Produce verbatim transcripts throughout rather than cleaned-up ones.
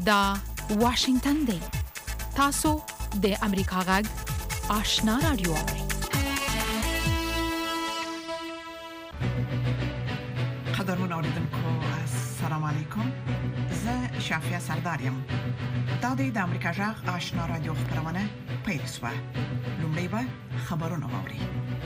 دا واشنگتن دی. تاسو د امریکا غږ آشنا رادیو. قدرمن اوریدونکو السلام علیکم. زه شافیا سردارم. دا د امریکا غږ آشنا رادیو خبرونه پیښه. لومړی به خبرونه واوري.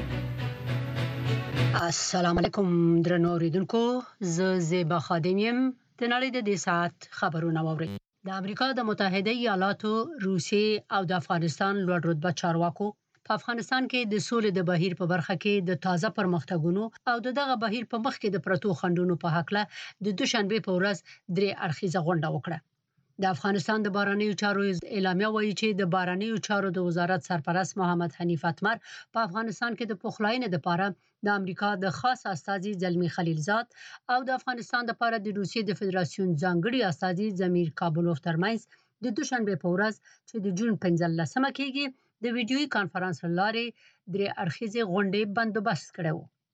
السلام علیکم درنو اوریدونکو، زه زیبا خادم یم. د نړۍ د دې ساعت خبرونه واوري. د امریکا د متحده ایالاتو، روسیې او د افغانستان لوړ رتبه چارواکو په افغانستان کې د سولې د بهیر په برخه کې د تازه پرمختګونو او دغه بهیر په مخ کې د پرتو خنډونو په حق له د دوشنبه په ورځ درې اړخیزه غونډه وکړه. د افغانستان د بهرنیو چارو اعلامیه وایي چې د بهرنیو چارو د وزارت سرپرست محمد حنیف اتمر په افغانستان کې د پخلاینې لپاره د امریکا د خاص استازي زلمی خلیلزاد او د افغانستان لپاره د روسیې د فدراسیون ځانګړي استازي زمیر کابلوف ترمنځ د دوشنبه په ورځ چې د جون پنځلسمه کېږي د ویډیويي کانفرنس لارې درې اړخیزې غونډې بندوبست کړو.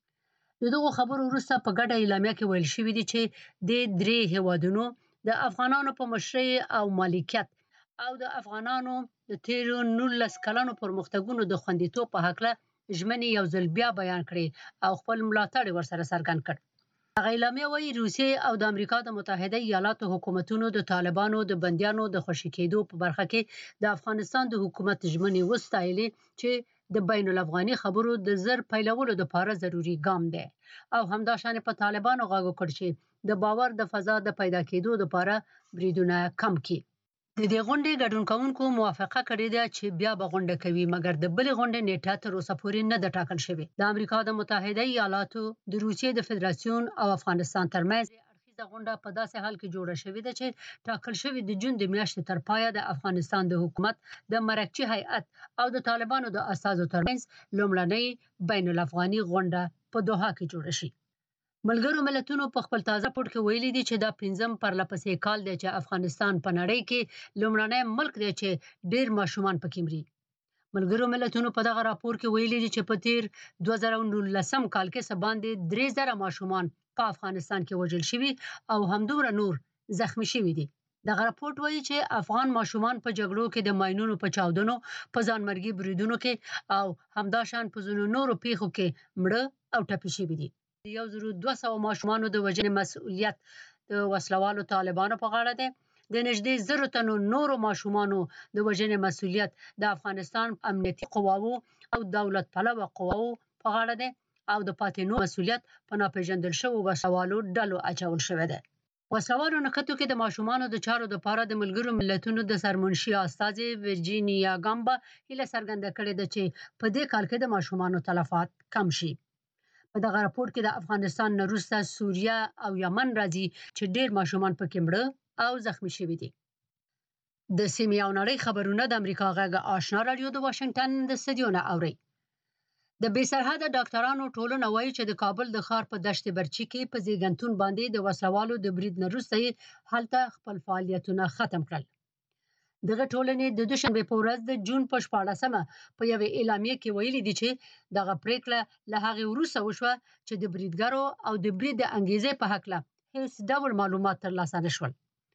دغه خبرو وروسته په ګډه اعلامیه کې ویل شوی دی چې د درې هیوادونو د افغانانو په مشرۍ او مالکیت او د افغانانو د تیرو نولس کلونو پرمختګونو د خوندیتوب په حق له ژمنې یو ځل بیا بیان کړي او خپل ملاتړ ورسره څرګند کړ. هغه اعلامیه وایي روسیې او د امریکا د متحده ایالاتو حکومتونو د طالبانو د بندیانو د خوشي کېدو په برخه کې د افغانستان د حکومت ژمنې وستایلې چې د بین الافغاني خبرو د زر پیلولو لپاره ضروری ګام دی او همداشان په طالبانو غاغو کړ چې د باور د فضا د پیدا کېدو لپاره بریدونه کم کړي. د دې غونډې ګډون کوونکو موافقه کړې ده چې بیا به غونډه کوي، مګر د بلې غونډې نیټه تر اوسه پورې نه ده ټاکل شوې. د امریکا د متحده ایالاتو، د روسیې د فدراسیون او افغانستان ترمنځ اړخیزه غونډه په داسې حال کې جوړه شوې ده چې ټاکل شوې د جون د میاشتې تر پایه د افغانستان د حکومت د مرکچی هیئت او د طالبانو د اساسو ترمنځ لومړنۍ بین الافغاني غونډه په دوحه کې جوړه شي. ملګرو ملتونو په خپل تازه راپور کې ویلي دي چې دا پنځم پرلپسې کال دی چې افغانستان په نړۍ کې لومړنی ملک دی چې ډېر ماشومان پکې مري. ملګرو ملتونو په دغه راپور کې ویلي دي چې په تیر دوه زره نولسم کال کې څه باندې درې زره ماشومان په افغانستان کې وژل شوي او همدومره نور زخمی شوي دي. دغه راپور وایي چې افغان ماشومان په جګړو کې د ماینونو په چاودنو، په ځانمرګي بریدونو کې او همداشان په ځینو نورو پیښو کې مړه او ټپي شوي دي. یو زر دوه سوه ماشومانو د وژنې مسؤلیت د وسلوالو طالبانو په غاړه دی. د نږدې زرو تنو نورو ماشومانو د وژنې مسؤلیت د افغانستان امنیتي قواو او دولت پلوه قواو په غاړه دی او د پاتې نورو مسؤلیت په ناپېژندل شوو وسلوالو ډلو اچول شوی دی. وسلوالو نښتو کې د ماشومانو د چارو لپاره د ملګرو ملتونو د سرمنشي استازي ورجینیا ګامبا هیله څرګنده کړې ده چې په دې کال کې د ماشومانو تلفات کم شي. په دغه راپور کې د افغانستان نه وروسته سوریه او یمن راځي چې ډېر ماشومان پکې مړه او زخمی شوي دي. د سیمې او نړۍ خبرونه د امریکا غږ آشنا رادیو د واشنگټن د استودیو نه اوري. د بې سرحده ډاکټرانو ټولنه وایي چې د کابل د ښار په دشت برچي کې په زیږنتون باندې د وسلوالو د برید نه وروسته هلته خپل فعالیتونه ختم کړل. دغه ټولنې د دوشنبه په ورځ د جون په شپاړسمه په یوې اعلامیه کې ویلي دي چې دغه پریکړه له هغې وروسته وشوه چې د بریدګرو او د برید د انګیزې په هکله هیڅ ډول معلومات ترلاسه نشول.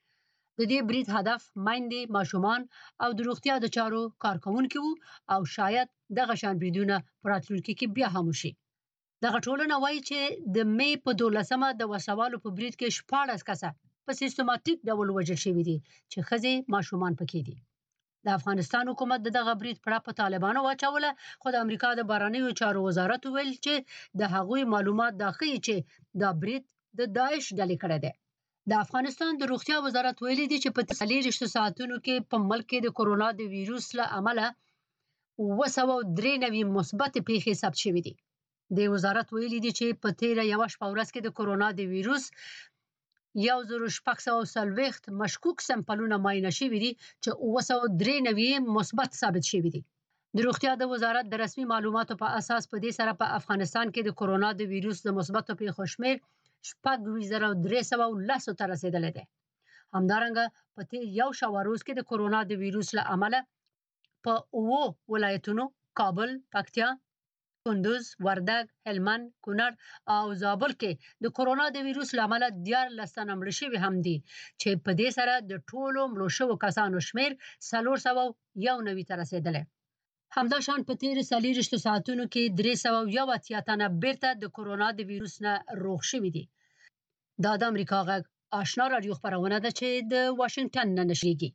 د دې برید هدف میندې، ماشومان او د روغتیا د چارو کارکونکي وو او شاید دغه شان بریدونه په راتلونکي کې بیا هم وشي. دغه ټولنه وایي چې د مې په دولسمه د وسلوالو په برید کې شپاړس کسه په سیستماتیک ډول وژل شوي دي چې ښځې ماشومان پکې دي. د افغانستان حکومت دغه برید پړه په طالبانو واچوله، خو د امریکا د بهرنیو چارو وزارت ویل چې د هغوی معلومات دا ښیي چې دا برید د داعش ډلې کړی دی. د افغانستان د روغتیا وزارت ویلي دی چې په څلوېښت ساعتونو کې په ملک کې د کورونا د ویروس له امله اوه سوه درې نوي مثبت پیښې ثبت شوې دي. د وزارت ویلي دی چې په تیره یوه شپه ورځ کې د کورونا د ویروس یو زر شپږ سوه څلوېښت مشکوک سمپلونه معاینه شوي دي چې اوه سوه درې نوي مثبت ثابت شوي دي. د روغتیا د وزارت د رسمي معلوماتو په اساس په دې سره په افغانستان کې د کورونا د ویروس د مثبتو پیښو شمېر شپږ ویشت زره درې سوه لسو ته رسېدلی دی. همدارنګه په تیر یو شاوه روز کې د کورونا د ویروس له امله په اوو ولایتونو کابل، پکتیا، کندوز، وردګ، هلمند، کونړ او زابل کې د کرونا د ویروس لامل دیارلس تنه مړه شوي هم دي چې په دې سره د ټولو مړو شوو کسانو شمیر څلور سوه یو نوي ته رسیدلی. همداشان په تیرو څلېرویشتو ساعتونو کې درې سوه یو اتیا تنه بیرته د کرونا د ویروس نه روغ شوي دي. دا د امریکا غږ آشنا راډیو خپرونه ده چې د واشنګټن نه نشریږي.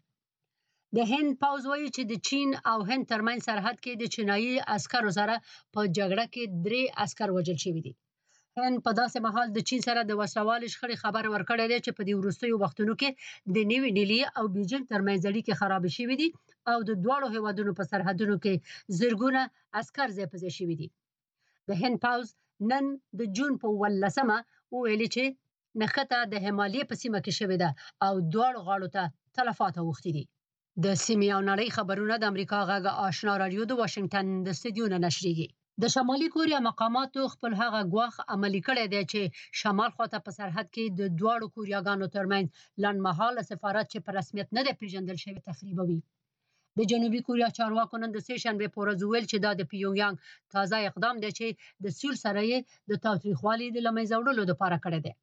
د هند پوځ وایي چې د چین او هند ترمنځ سرحد کې د چینایي عسکرو سره په جګړه کې درې عسکر وژل شوي دي. هند په داسې مهال د چین سره د وسلوالې شخړې خبر ورکړی دی چې په دې وروستیو وختونو کې د نوي ډیلي او بیجینګ ترمنځ اړیکې خرابې شوي دي او د دواړو هیوادونو په سرحدونو کې زرګونه عسکر ځای په ځای شوي دي. د هند پوځ نن د جون په اوولسمه وویلي چې نښته د همالیې په سیمه کې شوې ده او دواړو غاړو ته تلفات اوښتي دي. د سیمې او نړۍ خبرونه د امریکا غږ آشنا راډیو د واشنګټن د استودیو نه نشریږي. د شمالي کوریا مقاماتو خپل هغه ګواښ عملي کړی دی چې شمال خواته په سرحد کې د دواړو کوریاګانو ترمنځ لنډمهاله سفارت چې په رسمیت نه دی پیژندل شوی تخریبوي. د جنوبي کوریا چارواکو نن د سه شنبې په ورځ وویل چې دا د پیونګیانګ تازه اقدام دی چې د سیول سره یې د تاوتریخوالي د له منځه وړلو لپاره کړی دی.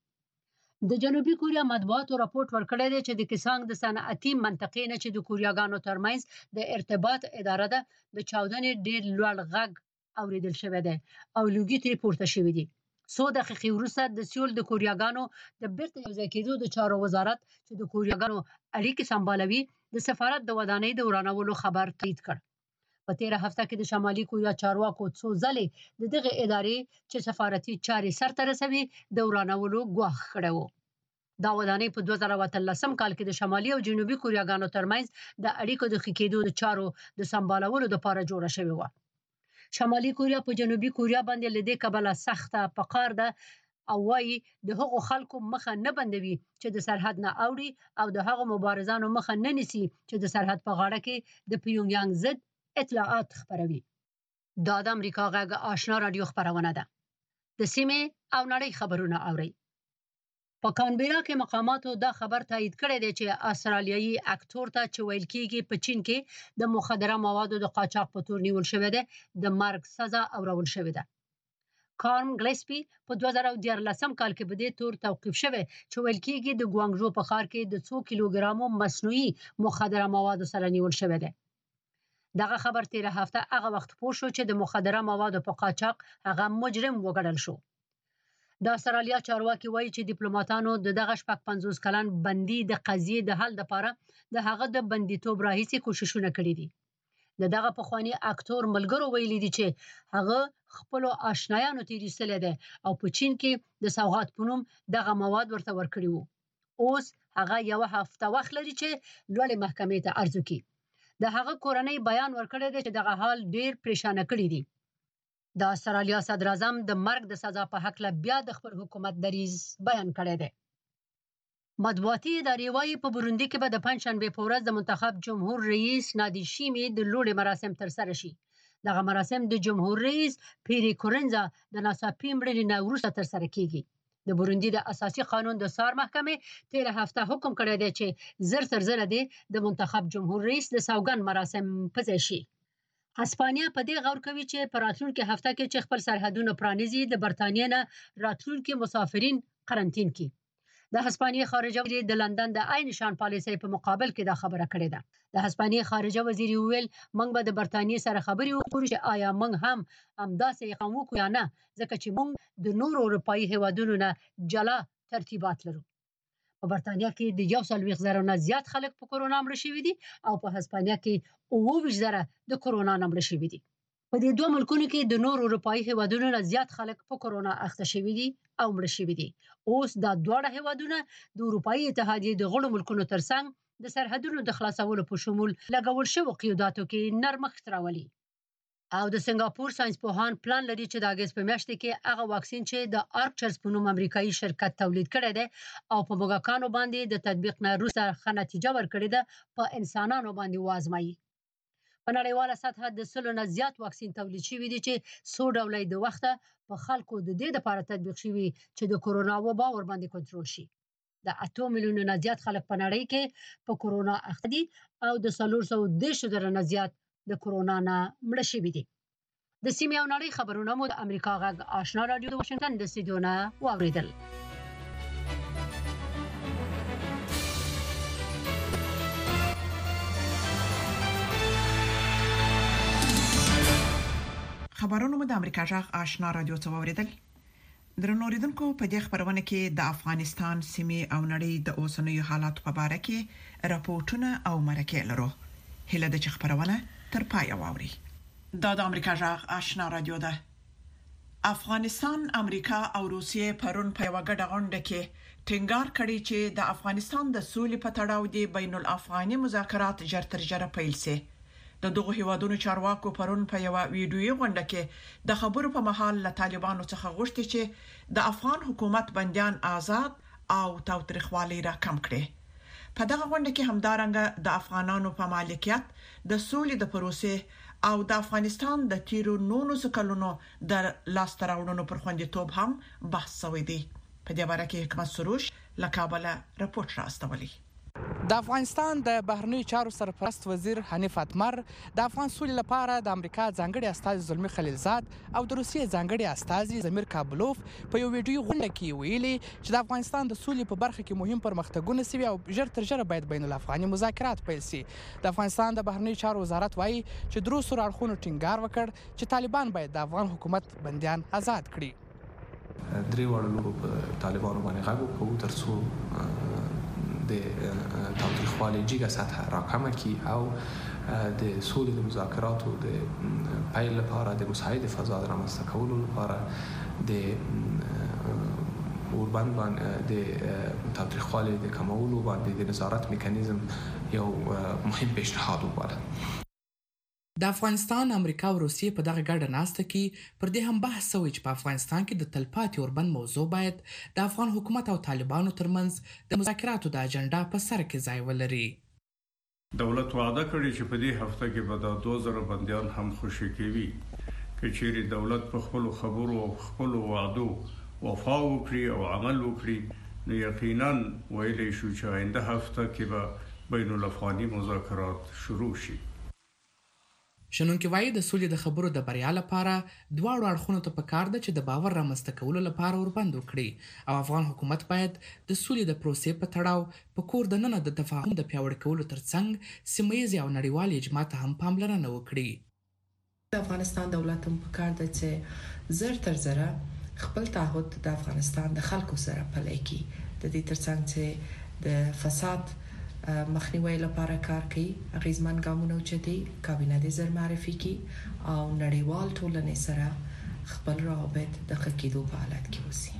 د جنوبي کوریا مطبوعاتو راپورټ ورکړی دی چې د کیسانګ د صنعتي منطقې نه چې د کوریاګانو ترمنځ د ارتباط اداره ده د چاودنې ډېر لوړ غږ اوریدل شوی دی او لوګي ترې پورته شوي دي. څو دقیقې وروسته د سیول د کوریاګانو د بیرته یوځای کېدو د چارو وزارت چې د کوریاګانو اړیکې سمبالوي د سفارت د ودانۍ د ورانولو خبر تایید کړ. په تیره هفته کې د شمالي کوریا چارواکو څو ځلې د دغه ادارې چې سفارتي چارې سرته رسوي د ورانولو ګواښ کړی و. دا ودانۍ په دوه زره اتلسم کال کې د شمالي او جنوبي کوریاګانو ترمنځ د اړیکو د ښه کېدو د چارو د سمبالولو لپاره جوړه شوې وه. شمالي کوریا په جنوبي کوریا باندې له دې کبله سخته په قار ده او وایي د هغو خلکو مخه نه بندوي چې د سرحد نه اوړي او د هغو مبارزانو مخه نه نیسي چې د سرحد په غاړه کې د پیونګیانګ ضد اطلاعات خپروي. دا د امریکا غږ آشنا راډیو خپرونه ده. د سیمې او نړۍ خبرونه اورئ. په کانبرا کې مقاماتو دا خبر تایید کړی دی چې استرالیایي اکټور ته چې ویل کېږي په چین کې د مخدره موادو د قاچاق په تور نیول شوی دی د مرګ سزا اورول شوې ده. کارم ګلیسپي په دوه زره دیارلسم کال کې په دې تور توقیف شوی چې ویل کېږي د ګوانګژو په ښار کې د څو کیلوګرامو مصنوعي مخدره موادو سره نیول شوی دی. دغه خبر تیره هفته هغه وخت پوه شو چې د مخدره موادو په قاچاق هغه مجرم وګڼل شو. د استرالیا چارواکي وایي چې ډیپلوماټانو د دغه شپږ پنځوس کلن بندي د قضیې د حل لپاره د هغه د بندیتوب راهیسې کوششونه کړي دي. د دغه پخواني اکټور ملګرو ویلي دي چې هغه خپلو آشنایانو تیر ایستلی دی او په چین کې د سوغات په نوم دغه مواد ورته ورکړي وو. اوس هغه یوه هفته وخت لري چې لوړې محکمې ته عرض وکړي. د هغه کورنۍ بیان ورکړی دی چې دغه حال ډیر پریشانه کړي دي. د استرالیا صدر اعظم د مرګ د سزا په هکله بیا د خپل حکومت دریځ بیان کړی دی. مطبوعاتي ادارې وایي په بوروندي کې به د پنجشنبې په ورځ د منتخب جمهور رئیس نادیشیمې د لوړې مراسم ترسره شي. دغه مراسم د جمهور رئیس پیری کورنزا د ناڅاپي مړینې نه وروسته ترسره کیږي. د بوروندي د اساسي قانون د څار محکمې تیره هفته حکم کړی دی چې زر تر زره دې د منتخب جمهور رئیس د سوګند مراسم په ځای شي. هسپانیا په دې غور کوي چې په راتلونکي هفته کې چې خپل سرحدونه پرانیزي د برتانیې نه راتلونکي مسافرین قرنطین کړي. د هسپانیې خارجه وزیر د لندن د عین شان پالیسۍ په مقابل کې دا خبره کړې ده. د هسپانیې خارجه وزیر ویل موږ به د برتانیې سره خبرې وکړو چې آیا موږ هم همداسې اقدام وکړو یا نه ځکه چې موږ د نورو اروپایي هیوادونو نه جلا ترتیبات لرو. په برتانیا کې د یو څلوېښت زره نه زیات خلک په کرونا مړه شوي دي او په هسپانیا کې اووه ویشت زره د کرونا نه مړه شوي دي. په دې دوه ملکونو کې د نور اروپایي هیوادونو نه زیات خلک په کرونا اخته شوي دي او مړه شوي دي. اوس دا دواړه هیوادونه د اروپایي اتحادیې د غړو ملکونو ترڅنګ د سرحدونو د خلاصولو په شمول لګول شوو قیوداتو کې نرمښت راولي. او د سنگاپور ساينس پوهان پلان لري چې د اگست په میاشت کې هغه واکسین چې د آرکچرز په نوم امریکایي شرکت تولید کړی دی او په موږکانو باندې د تطبیق نه وروسته ښه نتیجه ورکړې ده په انسانانو باندې وازمایي. په نړیواله سطحه د سلو نه زیات واکسین تولید شوي دي چې څو ډوله د وخته په خلکو د دې لپاره تطبیق شوي چې د کرونا وبا ور باندې کنټرول شي. د اته میلیونو نه زیات خلک په نړۍ کې په کرونا اخته دي او د څلور سوه دېرش زره نه زیات د کرونا نه مړه شوي دي. د سیمې او نړۍ خبرونه مو د امریکا غږ آشنا رادیو د واشنگټن د استودیو نه واوریدل. خبرونه مو د امریکا غږ آشنا رادیو څخه واوریدل. درنو اوریدونکو په دې خبرونه کې د افغانستان سیمې او نړۍ د اوسنیو حالاتو په اړه کې راپورټونه او مرکې لرو. هله د خبرونه تر پای واوري. دا د امریکا غږ آشنا رادیو ده. افغانستان، امریکا او روسیې پرون په یو غډه غونډه کې ټینګار کړی چې د افغانستان د سولې په تړاو د بین الافغاني مذاکرات ژر تر ژره پیل شي. د دغه هیوادونو چارواکو پرون په یو ویډیويي غونډه کې د خبرو په محل له طالبانو څخه غوښتي چې د افغان حکومت بنديان آزاد او تاوتریخوالي را کم کړي. په دغه غونډه کې همدارنګه د افغانانو په مالکیت د سولې د پروسې او د افغانستان د تیرو نونو کلونو د لاستراوړونو پر خوندیتوب هم بحث شوی دی. په دې اړه کې حکمت سروش له کابل راپورټ راستولی. د افغانستان د بهرنیو چارو سرپرست وزیر حنیف اتمر د افغان سولې لپاره د امریکا ځانګړي استازي زلمی خلیلزاد او د روسیې ځانګړي استازي زمیر کابلوف په یو ویډیو غونډه کې ویلي چې د افغانستان د سولې په برخه کې مهم پرمختګونه سوي او ژر تر ژره باید بین الافغاني مذاکرات پیل شي. د افغانستان د بهرنیو چارو وزارت وایي چې درو سر اړخونو ټینګار وکړ چې طالبان باید د افغان حکومت بنديان آزاد کړي. درې وړلو په طالبانو باندې غږ وکړو ترڅو د تاوتریخوالي جګه سطح راکمه کی او د سولې د مذاکراتو د پیل لپاره د مساعد فضا رامنځته کولو لپاره د اوربند باندې د تاوتریخوالي د کمولو باندې د نظارت میکانیزم یو مهم پیشنهاد وباله. د افغانستان، امریکا او روسیې په دغه ګډه ناسته کې پر دې هم بحث شوی چې په افغانستان کې د تلپاتې اوربند موضوع باید د افغان حکومت او طالبانو ترمنځ د مذاکراتو د اجنډا په سر کې ځای ولري. دولت وعده کړې چې په دې هفته کې به د دوه زره بنديان هم خوشي کوي. که چیرې دولت په خپل خبرو او خپل وعدو وفا وکړي او عمل وکړي نو یقینا ویلې شو چې آینده هفته کې به بین الافغاني مذاکرات شروع شي. شنونکي وایي د سولې د خبرو د بریا لپاره دواړو اړخونو ته پکار ده چې د باور رامنځته کولو لپاره اوربند وکړي او افغان حکومت باید د سولې د پروسې په تړاو په کور دننه د تفاهم د پیاوړي کولو ترڅنګ سیمه ییز او نړیوال اجماع ته هم پاملرنه وکړي. د افغانستان دولت هم پکار ده چې زر تر زره خپل تعهد د افغانستان د خلکو سره پلی کړي. د دې ترڅنګ چې د فساد مخنیوي لپاره کار کوي، غیزمن ګامونه اوچتي، کابینه د زر معرفي کی او نړیوال ټولنې سره خپل روابط د خکېدو په حالت کې وسی.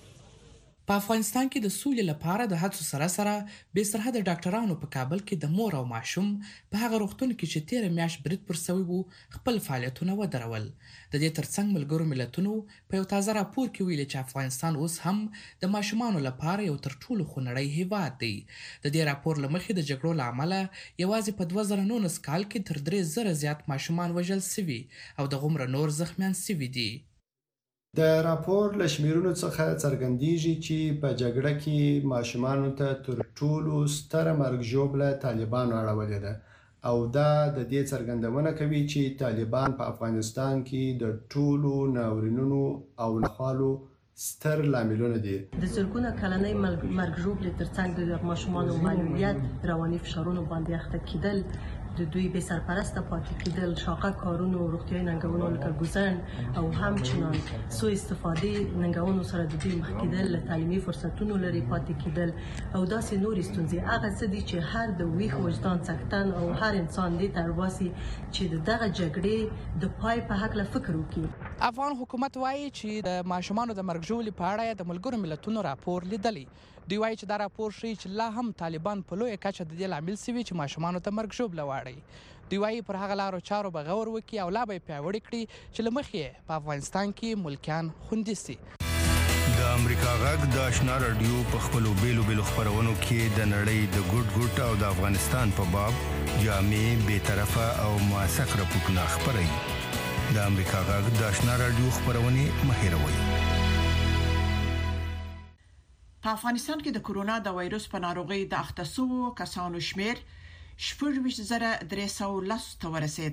په افغانستان کې د سولې لپاره د هڅو سره سره بې سرحده ډاکټرانو په کابل کې د مور او ماشوم په هغه روغتون کې چې تیر میاشت برید پر شوی وو خپل فعالیتونه ودرول. د دې ترڅنګ ملګرو ملتونو په یو تازه راپور کې ویلي چې افغانستان اوس هم د ماشومانو لپاره یو تر ټولو خونړی هیواد دی. د دې راپور له مخې د جګړو له امله یوازې په دوه زره نولس کال کې تر درې زره زیات ماشومان وژل شوي او د غومره نور زخمیان شوي دي. د راپور له شمیرونو څخه څرګندیږي چې په جګړه کې ماشومانو ته تر ټولو ستره مرګ ژوبله طالبانو اړولې ده او دا د دې څرګندونه کوي چې طالبان په افغانستان کې د ټولو ناورینونو او نخوالو ستر لاملونه دي. د زرګونه کلنۍ مرګ ژوبلې ترڅنګ د ماشومانو معلولیت، رواني فشارونو باندې اخته کېدل، د دوی به سرپرسته پاتې کېدل، شاقه کارونو، روغتیايي ننګونو لکه ګوزن او همچنان سوء استفادې ننګونو سره د دوی مخ کېدل، له تعلیمي فرصتونو لري پاتې کېدل او داسې نورې ستونزې. هغه څه دي چې هر د ویښ وجدان څښتن او هر انسان دې ته راباسي چې دغه جګړې د پای په هکله فکر وکړي. افغان حکومت وایي چې د ماشومانو د مرګ ژوبلې په اړه د ملګرو ملتونو راپور لیدلی. دوی وایي چې دا راپور ښیي چې لا هم طالبان په لویه کچه د دې لامل شوي چې ماشومانو ته مرګ ژوبله واړوي. دوی وایي پر هغه لارو چارو به غور وکړي او لا به یې پیاوړي کړي چې له مخې په افغانستان کې ملکیان خوندي سي. د امریکا غږ د آشنا رادیو په خپلو بیلو بیلو خپرونو کې د نړۍ د ګوټ ګوټ او د افغانستان په باب جامع، بې طرفه او موثق راپورټونه خپروي. د امریکا غږ د آشنا رادیو خپرونې مه هېروئ. په افغانستان کې د کورونا د وایروس په ناروغي د اخته شوو کسانو شمیر شپږ ویشت زره درې سوه لس ته ورسید.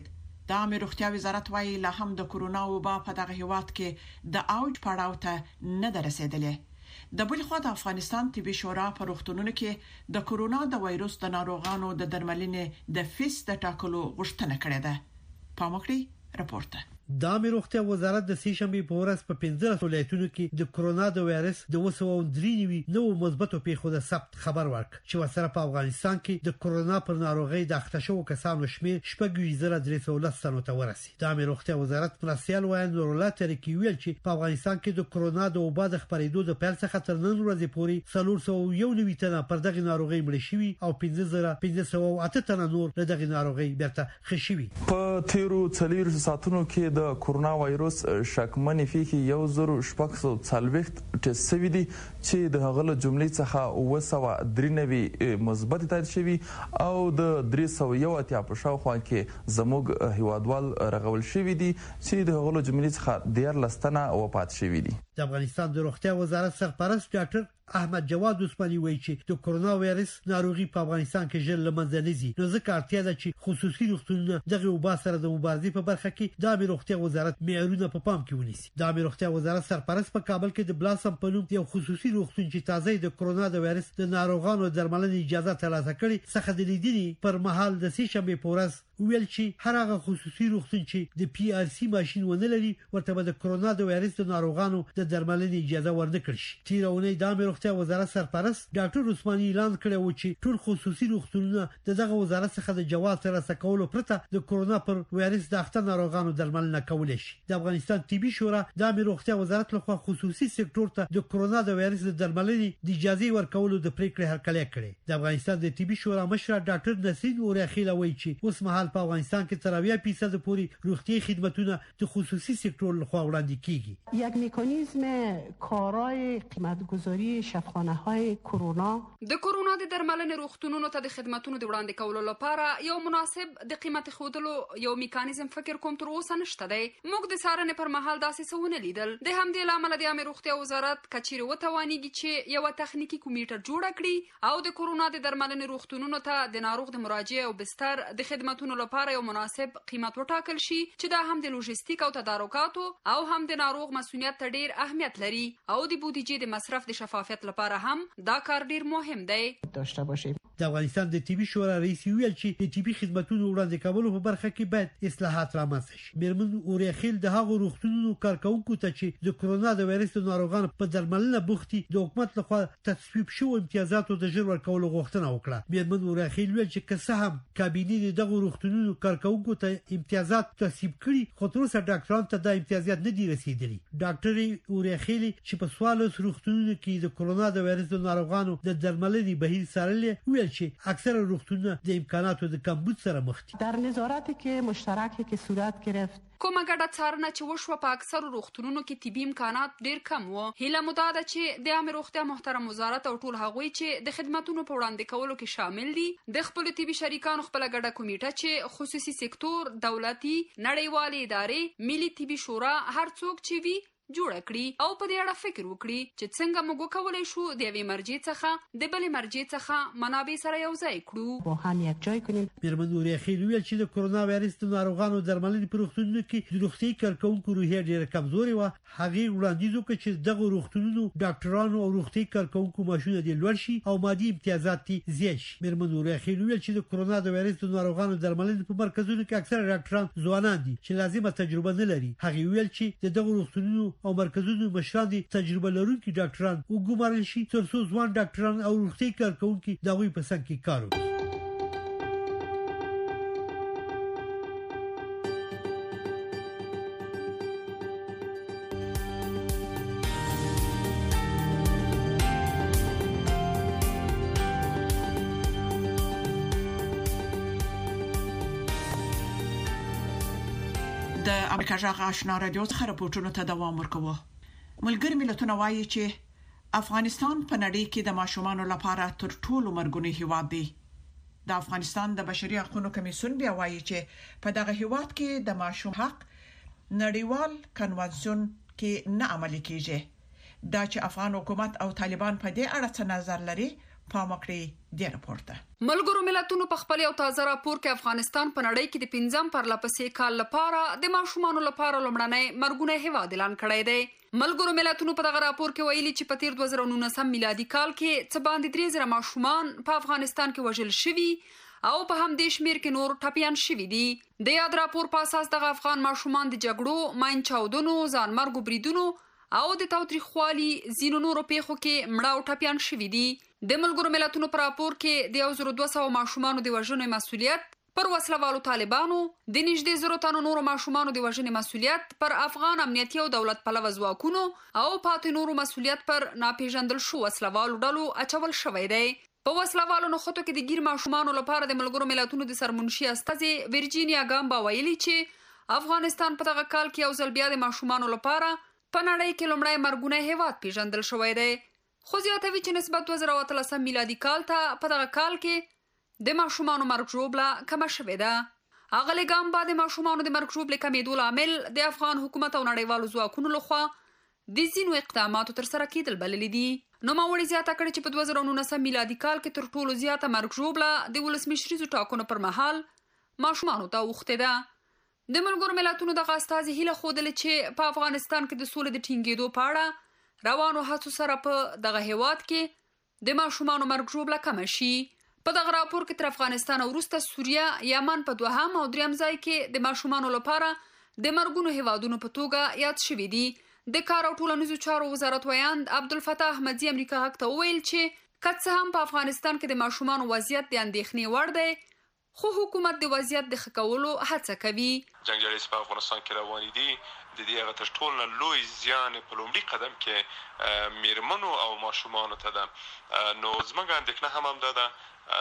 د عامه روغتیا وزارت وايي لا هم د کورونا وبا په دغه هیواد کې د اوج پړاو ته نه درسیدلې. د بل خوا د افغانستان طبي شورا په روغتونونو کې د کورونا د وایروس د ناروغانو د درملنې د فیس د ټاکلو غوښتنه کړې ده. پاموکړي راپورته. د عامه روغتیا وزارت د سې شنبې په ورځ په پنځه ولایتونو کې د کورونا د وایرس د وسو درېنوي نو مثبتو پیښو د ثبت خبر ورک چې وسره په افغانستان کې د کورونا پر ناروغي د اخته شوو کسانو شمیر شپږ زره درې سوه لس تنو ورسي. د عامه روغتیا وزارت مرستيال وایي نور الله ترکی ویل چې په افغانستان کې د کورونا د وبا د خپرېدو د پیل څخه تر نن ورځې پورې څلور سوه یو نوي تنه پر دغه ناروغي مړ شوي او پنځه زره پنځه سوه اته تنه نور له دغه ناروغي بیرته خښوي. په تیرو څلور ساعتونو کې د کورونا وایروس شکمنې پیښې یو زر شپږ سوه څلوېښت ټیسټ شوي دي چې د هغه له جملې څخه اوه سوه درې نوي مثبت تایید شوي او د درې سوه یو اتیا په شاوخوا کې زموږ هیوادوال رغول شوي دي چې د هغه له جملې څخه دیارلس تنه وفات شوي دي. د افغانستان د روغتیا وزارت سرپرست ډاکټر احمد جواد عثماني وایي چې د کورونا وایرس ناروغي په افغانستان کې ژر لمنځه نه ځي، نو ځکه اړتیا ده چې خصوصي روغتونونه دغه وبا سره د مبارزې په برخه کې د عامه روغتیا وزارت معیارونه په پام کې ونیسي. د عامه روغتیا وزارت سرپرست په کابل کې د بلاسم په نوم یو خصوصي روغتون چې تازه د کورونا د وایرس د ناروغانو درملنې اجازه ترلاسه کړي څخه د لیدنې پر مهال د سې شنبې په ورځ ویل چې هر هغه خصوصي روغتون چې د پی آر سی ماشين ونه لري ورته به د کورونا د وایرس د ناروغانو د درملنې اجازه ورنکړي شي. تیرونه د عامه روغتیا وزارت سرپرست ډاکټر عثماني اعلان کړی و چې ټول خصوصي روغتونونه د دغه وزارت څخه د جواز ترلاسه کولو پرته د کورونا پر وایرس د اخته ناروغانو درملنه کولای شي. د افغانستان طبي شورا د عامه روغتیا وزارت لخوا خصوصي سکتور ته د کورونا د وایرس د درملنې د اجازه ورکولو د پریکړې هرکلی کړی. د افغانستان د طبي شورا مشر ډاکټر نسرین اورخیل وایي چې اوس مهال په افغانستان کې تر اویا فیصد پورې روغتي خدماتونه د خصوصي سکتور لخوا وړاندې کیږي. یک مکانیزم کارای قیمتگذاری شفاخانه‌های کرونا د کورونا د درملنې روغتونونو ته د خدماتونو د وړاندې کولو لپاره یو مناسب د قیمت خودلو یو میکانیزم فکر کوم تر اوسه نشته دی. موږ د سارنې پر مهال داسې څه ونه لیدل. د همدې لامل د عامه روغتیا وزارت کچېرې وتوانیږي چې یو تخنیکی کمیټه جوړ کړي او د کورونا د درملنې روغتونونو ته د ناروغ د مراجعه او بستر د خدماتونو لپاره یو مناسب قیمت وټاکل شي چې دا هم د لوجستیک او تدارکاتو او هم د ناروغ مسؤلیت ته ډیر اهمیت لري او د بودیجې د مصرف د شفافیت لپاره هم دا کار ډیر مهم دی داشته باشیم. د افغانستان د طبي شورا رئیس ویل چې د طبي خدماتو وړاندې کولو په برخه کې باید اصلاحات رامنځته شي. میرمن اورخیل د هغو روغتونونو کارکونکو ته چې د کورونا د وایرس د ناروغانو په درملنه بوختي د حکومت لخوا تصویب شو امتیازاتو د ژر ورکولو غوښتنه وکړه. میرمن اورخیل ویل چې که څه هم کابینې دغه روغتونونو کارکونکو ته امتیازات تصویب کړي خو تر اوسه ډاکټرانو ته د امتیازات نه دي رسیدلي. ډاکټر اورخیل چې په سوالوس روغتونونو کې د کورونا د وایرس د ناروغانو د درملنې بهیر څارلې ویل چې اکثر روغتونونه د امکاناتو د کمبود سره مخ دي. در نظارتی که مشترکی که صورت گرفت کومه ګډه څارنه چې وشوه په اکثر روغتونونو کې طبي امکانات ډیر کم وو. هیله مو دا ده چې د عامه روغتیا محترم وزارت او ټول هغوی چې د خدماتونو په وړاندې کولو کې شامل دي د خپل طبي شریکانو خپل ګډه کمیټه چې خصوصي سکتور، دولتي، نړیوالې ادارې، ملي طبي شورا هر څوک چې وي جوړ کړي او په دې اړه فکر وکړي چې څنګه موږ کولای شو د یوې مرجع څخه د بلې مرجع څخه منابع سره یو ځای کړو با هم یک جای کنیم. میرمن اورخیل ویل چې د کورونا وایرس د ناروغانو درملنې په روغتونونو کې د روغتي کارکونکو روحیه ډیره کمزورې وه. هغې وړاندیز وکړ چې دغه روغتونونو ډاکټرانو او روغتي کارکونکو معاشونه دې لوړ شي او مادي امتیازات دې زیات شي. میرمن اورخیل ویل چې د کورونا د وایرس د ناروغانو درملنې په مرکزونو کې اکثره ډاکټران ځوانان دي چې لازمه تجربه نه لري. هغې ویل چې د دغه روغتونونو او مرکزونو مشران دي تجربه لرونکي ډاکټران وګمارل شي تر څو ځوان ډاکټران او روغتي کارکونکي د هغوی په څنګ کې کار وکړي. د امریکا جغ آشنا رادیو څخه راپورټونو ته دوام ورکوه. ملګری ملتونه وایي چې افغانستان په نړۍ کې د ماشومانو لپاره تر ټولو مرګونی هیواد دی. د افغانستان د بشري حقوقو کمیسیون بیا وایي چې په دغه هیواد کې د ماشوم حق نړیوال کنوانسیون کې نه عملي کیږي. دا چې افغان حکومت او طالبان په دې اړه څه نظر لري پام وکړئ د راپورته. ملګرو ملتونو په خپل یو تازه راپور کې افغانستان په نړۍ کې د پنځم پرلپسې کال لپاره د ماشومانو لپاره لومړنی مرګونه هیواد اعلان کړی دی. ملګرو ملتونو په دغه راپور کې ویلي چې په تیر دوه زره نولسم میلادي کال کې څه باندې درې زره ماشومان په افغانستان کې وژل شوي او په همدې شمیر کې نور ټپیان شوي دي. د یاد راپور په اساس دغه افغان ماشومان د جګړو، ماین چاودنو، ځانمرګو بریدونو او د تاوتریخوالي ځینو نورو پیښو کې مړه او ټپیان شوي دي. د ملګرو ملتونو په راپور کې د یو زر دوه سوه ماشومانو د وژنې مسؤلیت پر وسلوالو طالبانو، د نږدې زرو تنو نورو ماشومانو د وژنې مسؤلیت پر افغان امنیتي او دولت پلوه ځواکونو او پاتې نورو مسؤلیت پر ناپېژندل شو وسلوالو ډلو اچول شوی دی. په وسلوالو نښتو کې د ګیر ماشومانو لپاره د ملګرو ملتونو د سرمنشي استازي ویرجینیا ګامبا ویلي چې افغانستان په دغه کال کې یو ځل بیا د ماشومانو لپاره په نړۍ کې لومړی مرګونه هیواد پیژندل شوی دی. خو زیاتوي چې نسبت دوه زره اتلسم میلادي کال ته په دغه کال کې د ماشومانو مرګ ژوبله کمه شوې ده. اغلې ګامبا د ماشومانو د مرګ ژوبلې کمېدو لامل د افغان حکومت او نړیوالو ځواکونو لخوا د ځینو اقداماتو ترسره کېدل بللي دي. نوموړي زیاته کړې چې په دوه زره نولسم میلادي کال کې تر ټولو زیاته مرګ ژوبله د ولسمشریزو ټاکنو پر مهال ماشومانو ته اوښتې ده. د ملګرو ملتونو دغه استازي هیله ښودلې چې په افغانستان کې د سولې د ټینګېدو په اړه روانو هڅو سره په دغه هیواد کې د ماشومانو مرګ ژوبله کمه شي. په دغه راپور کې تر افغانستان وروسته سوریه، یمن په دوهم او دریم ځای کې د ماشومانو لپاره د مرګونو هیوادونو په توګه یاد شوي دي. د کار او ټولنیزو چارو وزارت ویاند عبدالفتاح احمدي امریکا غږ ته وویل چې که څه هم په افغانستان کې د ماشومانو وضعیت د اندېښنې وړ دی، خو حکومت د وضعیت د ښه کولو هڅه کوي. جنګجالي په افغانستان کې روانې دي. د دې هغه تر ټولو نه لوی زیان په لومړي قدم کې میرمنو او ماشومانو ته ده. نو زموږ اندېښنه هم همدا ده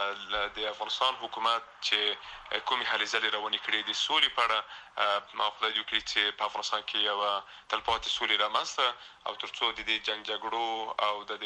د افغانستان حکومت چې کومې هلې ځلې روانې کړې د سولې په اړه، ما خدای دې وکړي چې په افغانستان کې یوه تلپاتې سولې رامنځته او تر څو د دې جنګ جګړو او د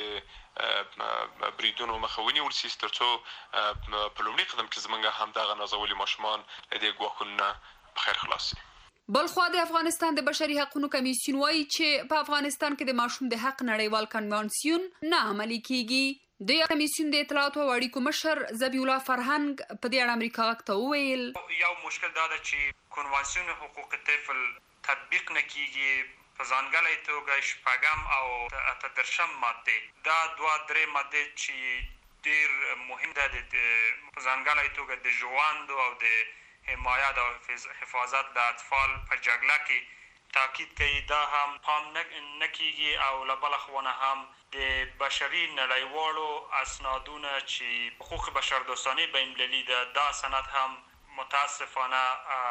دې بریدونو مخه ونیول سي، تر څو په لومړي قدم کې زموږ همدغه نازولي ماشومان له دې ګواښونو نه په خیر خلاص سي. بلخوا د افغانستان د بشري حقوقو کمیسیون وایي چې په افغانستان کې د ماشوم د حق نړیوال کنوانسیون نه عملي کیږي. د کمیسیون د اطلاعاتو او اړیکو مشر ذبیح الله فرهنګ په دې اړه امریکا غږ ته وویل یو مشکل دا ده چې کنوانسیون حقوق طفل تطبیق نه کیږي. په ځانګړې توګه شپږم او اته دېرشم ماده دا دوه درې ماده چې ډېر مهم ده په ځانګړې توګه د ژوند او د حمایت او حفاظت د اطفال په جګړه کې تاکید کوي. دا هم پام نه کیږي او له بله خوا هم د بشري نړیوالو اسنادونه چې حقوق بشردوستانه بین المللي ده دا سند هم متاسفانه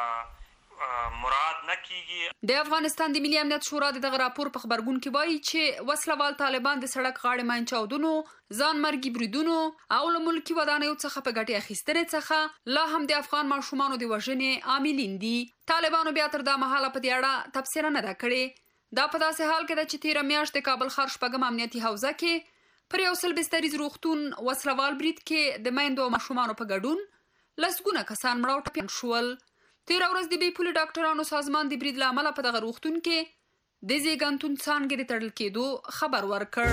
مراد نه کیږي. د افغانستان د ملي امنیت شورا دغه راپور په خبرګون کې وایي چې وسلوال طالبان د سړک غاړې ماین چاودنو، ځانمرګي بریدونو او له ملکي ودانیو څخه په ګټې اخیستنې څخه لا هم د افغان ماشومانو د وژنې عاملین دي. طالبانو بیا تر دا مهاله په دې اړه تبصره نه ده کړې. دا په داسې حال کې ده چې تیره میاشت د کابل ښار شپږم امنیتي حوزه کې پر یو سل بستریز روغتون وسلوال برید کې د میندو او ماشومانو په ګډون لسګونه کسان مړه او ټپیان شول. تیره ورځ د بې پولې ډاکټرانو سازمان د برید له امله په دغه روغتون کې د زیږنتون څانګې د تړل کېدو خبر ورکړ.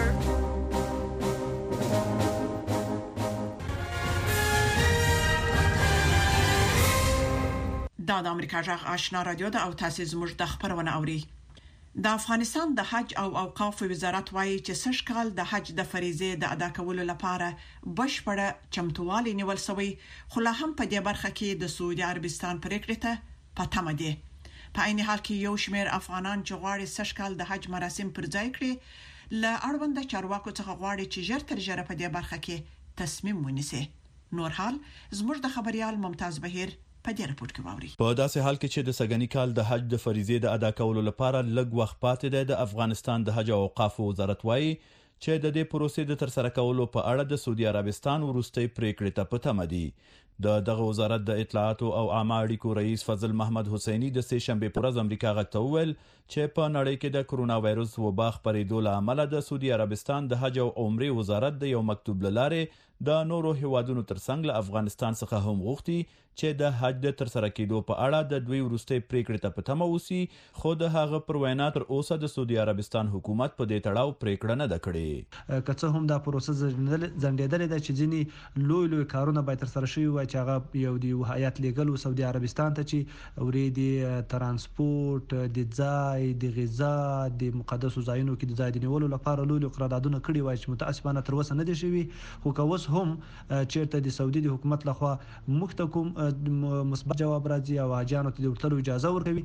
دا د امریکا غږ آشنا رادیو ده او تاسو زموږ د خبرونه اوري. د افغانستان د حج او اوقاف وزارت وایي چې سږ کال د حج د فریضې د ادا کولو لپاره بشپړه چمتووالی نیول شوی، خو لا هم په دې برخه کې د سعودي عربستان پریکړې ته پاتمه دي. په عین حال کې یو شمېر افغانان چې غواړي سږ کال د حج مراسم پر ځای کړي له اړوند چارواکو څخه غواړي چې ژر تر ژره په دې برخه کې تصمیم ونیسي. نور حال زموږ د خبريال ممتاز بهیر په دې رپورت کې واوري. په داسې حال کې چې د سګنی کال د حج د فریضې د ادا کولو لپاره لږ وخت پاتې دی، د افغانستان د حج او اوقاف وزارت وایي چې د دې پروسې د ترسره کولو په اړه د سعودي عربستان وروستۍ پریکړې ته په تمه دي. د دغه وزارت د اطلاعاتو او عامه اړیکو رئیس فضل محمد حسیني د سه شنبه پر ورځ امریکا غږ ته وویل چې په نړۍ کې د کرونا وایروس وبا خپرېدو له امله د سعودي عربستان د حج او عمرې وزارت د یو مکتوب له لارې د نورو هیوادونو ترڅنګ له افغانستان څخه هم غوښتي چې د حج د ترسره کېدو په اړه د دوی وروستۍ پریکړې ته په تمه اوسي، خو د هغه پر وینا تر اوسه د سعودي عربستان حکومت په دې تړاو پریکړه نه ده کړې. که څه هم دا پروسه ځنډېدلې ده چې ځینې لوی لوی کارونه باید ترسره شوي وای چې هغه یو د یو هیات لیږل سعودي عربستان ته چې اورېدي ترانسپورت د ځای د غذا د مقدسو ځایونو کې د ځای د نیولو لپاره لوی لوی قراردادونه کړي وای چې متاسفانه تر اوسه نه دي شوي، خو که اوس هم چیرته د سعودي د حکومت لخوا موږ ته کوم مثبت جواب راځي او حاجیانو ته د ورتلو اجازه ورکوي،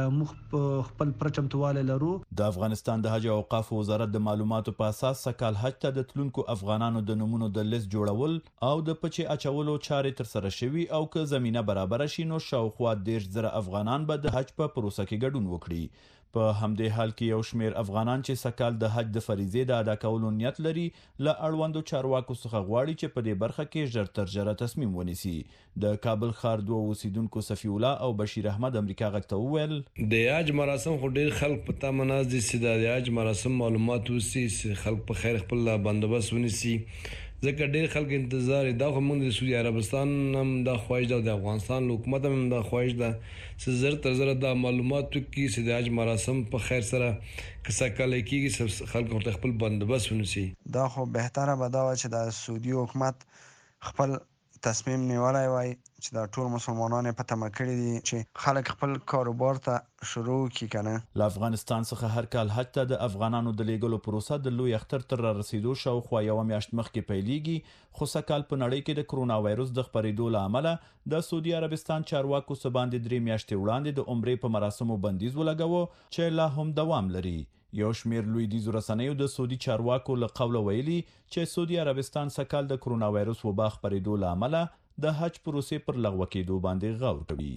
موږ خپل پرچمتواله لرو. د افغانستان د حج او اوقاف وزارت د معلوماتو په اساس سکهال حج ته د تلونکو افغانانو د نمونو د لیست جوړول او د پچې اچولو چارې ترسره شوي او که زمینه برابره شي نو شاوخوا دېرش زره افغانان به د حج په پروسه کې ګډون وکړي. په همدې حال کې یو شمیر افغانان چې سکهال د حج د فریضې د ادا کولو نیت لري له اړوندو چارواکو څخه غواړي چې په دې برخه کې ژر تر ژره تصمیم ونیسي. د کابل ښار دوه اوسیدونکو صفی الله او بشیر احمد امریکا غږ ته وویل د حج مراسم خو ډېر خلک په تمه ناست دي چې د حج مراسم معلومات وسي، خلک په خیر خپل بندوبست ونیسي، ځکه ډېر خلک انتظار دا خو موږ د سعودي عربستان هم دا خواهش ده، د افغانستان حکومت هم دا خواهش ده چې زر تر زره دا معلومات وکړي چې د حج مراسم په خیر سره که سکهالی کېږي خلک ورته خپل بندوبست ونیسي. دا خو بهتره به دا وه چې د سعودي حکومت خپل تصمیم نیولی وای چې دا ټول مسلمانان په تمه کړي دي چې خلک خپل کاروبار ته شروع کړي کنه. له افغانستان څخه هر کال حج ته د افغانانو د لیږلو پروسه د لوی اختر تر را رسیدو شاوخوا یوه میاشت مخکې پیلیږي، خو سږکال په نړۍ کې د کرونا وایروس د خپرېدو له امله د سعودي عربستان چارواکو څه باندې درې میاشتې وړاندې د عمرې په مراسمو بندیز ولګاوه چې لا هم دوام لري. یو شمیر لویدیځو رسنیو د سعودي چارواکو له قوله ویلي چې سعودي عربستان سږکال د کرونا وایروس وبا خپرېدو له امله د حج پروسې پر لغوه کېدو باندې غور کوي.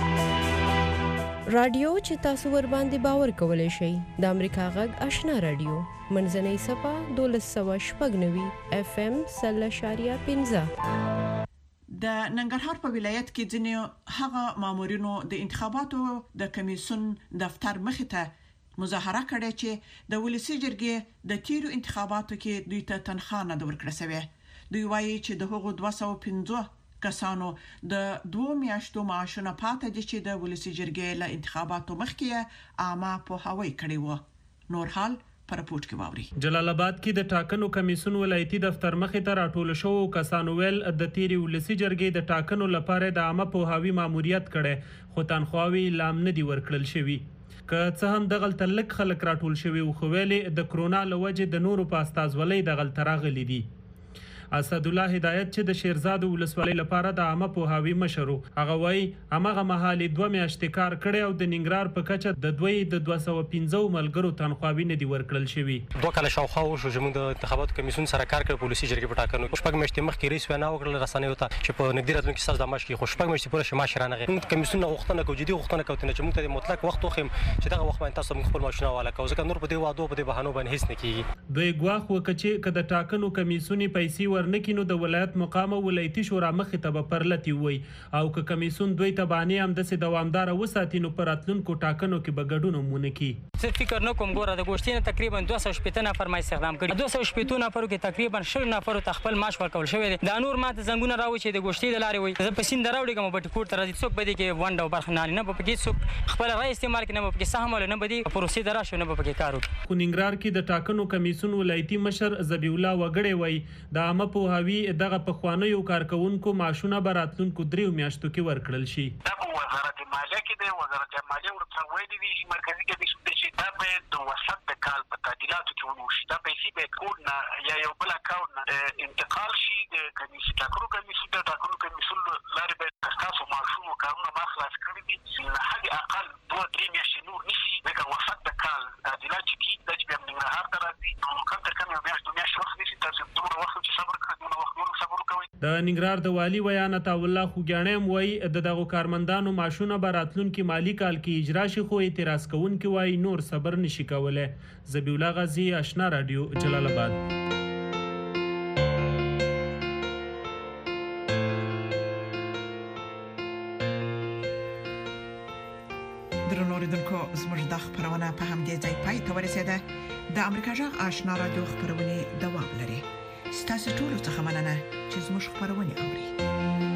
رادیو چې تاسو ور باندې باور کولای شئ د امریکا غږ آشنا رادیو منځنۍ صفه دولس سوه شپږ نوي اف ام سل اشاریه پنځه. د ننګرهار په ولایت کې ځینې هغه مامورینو د انتخاباتو د کمیسیون دفتر مخې ته مظاهره کړې چې د ولسی جرګې د تیرو انتخاباتو کې دوی ته تنخواه نه ورکړل شوې. دوی وایي چې د هغو دوه سوه پنځه کسانو د دوه میاشتو معاشونه پاتې دي چې د ولسی جرګې له انتخاباتو مخکې عامه پوهاوی کړی و. نور حال پر رپورت کې واوري. جلال آباد کې د ټاکنو کمیسیون ولایتي دفتر مخې ته راټول شو کسانو ویل د تیری ولسی جرګې د ټاکنو لپاره د عامه پوهاوی ماموریت کړي، خو تنخواوي لام نه دی ورکړل شوی. که څه هم دغلته لږ خلک راټول شوي و، خو ویلې د کرونا له وجې د نورو په استازولۍ دغلته راغلي دي. اسد الله هدایت چې د شیرزاد ولسوالۍ لپاره د عامه پوهاوی مشر هغه وایي همغه مهال دوه میاشتې کار کړی او د ننګرهار په کچه د دوی د دوه سوه پنځه ملګرو تنخواوي نه دي ورکړل شوي. دوه کاله شاوخوا وشو چې موږ د انتخاباتو کمیسیون سره کار کړی، پولیسي جرګې په ټاکنو کې شپږ میاشتې مخکې رئیس وینا وکړله رسنیو ته چې په نږدې راتلونکي کې ستاسو د معاش کې خو شپږ میاشتې پوره شماش رانغی. موږ کمیسیون نه غوښتنه کوو، جدي غوښتنه کوو چې موږ ته د مطلق وخت وخیم چې دغه وخت باندې تاسو موږ خپل معاشونه حواله کوو، ځکه نور په دې وعدو په دې بهانو باندې هیڅ نه کیږي. دوی ګواښ وکړ چې که د ټاکنو کمیسیون پیسې ورنکړي نو د ولایت مقام ولایتي شورا مخې ته به پرلتی وي او که کمیسیون دوی ته باندې هم داسې دوامداره وساتي نو په راتلونکو ټاکنو کې به ګډون ومونه کړي. زه فکر نه کوم ګوره د ګوشتي نه تقریبا دوه سوه شپېته نفر ما استخدام کړي، دوه سوه شپېته نفرو کې تقریبا شل نفرو ته خپل معاش ورکول شوی دی. دا نور ما ته زنګونه راوړي چې د ګوشتي د لارې وي زه په سیند راوړم بټي کوټ ته راځي، څوک به دې کې ونډه او برخه نه نه به پکې څوک خپل رای استعمال کړي، نه به پکې سهم ولا نه به دې پروسې دراشو، نه به پکې کار وکړي. خو ننګرهار کې د ټاکنو کمیسیون ولایتي مشر ذبیح الله وګړی وایي د عامه پوهاوي دغه پخوانیو کارکونکو معاشونه به راتلونکو دریو میاشتو کې ورکړل شي. دا په وزارت مالیه کې دی، وزارت مالیه ورته ویلي دي چې مرکزي کمیسیون ته چې دا باید د وسط د کال په تعدیلاتو کې ونوشي، دا پیسې باید کوډ نه یا یو بل اکاونټ نه انتقال شي د کمیسیون ټاکنو کمیسیون ته. ټاکنو کمیسیون لارې باید تاسو معاشونو کارونه ما خلاص کړي دي، نه حد اقل دوه درې میاشتې نور نیسي، ځکه وسط د کال تعدیلات چې کېږي دا چې بیا ننګرهار ته راځي نو کم تر کم یو میاشت دوه میاشتې وخت نیسي. تاسو دومره وخت چې صبر کړئ دومره وخت نور صبر وکوئ. د ننګرهار د والي ویان عطاالله خوږیاڼی هم وایي د دغو کارمندانو معاشونه به راتلونکي مالي کال کې اجرا شي، خو اعتراض کوونکي وایي نور صبر نشي کولی. ذبیح الله غازي، آشنا رادیو، جلال آباد. درنو اوریدونکو زموږ د خبرونه په همدې ځای پای ته ورسېده. د امریکا جغ آشنا رادیو خبرونه دوام لري. ستاسو ټول څه مننه چې زموږ خبرونه اوري.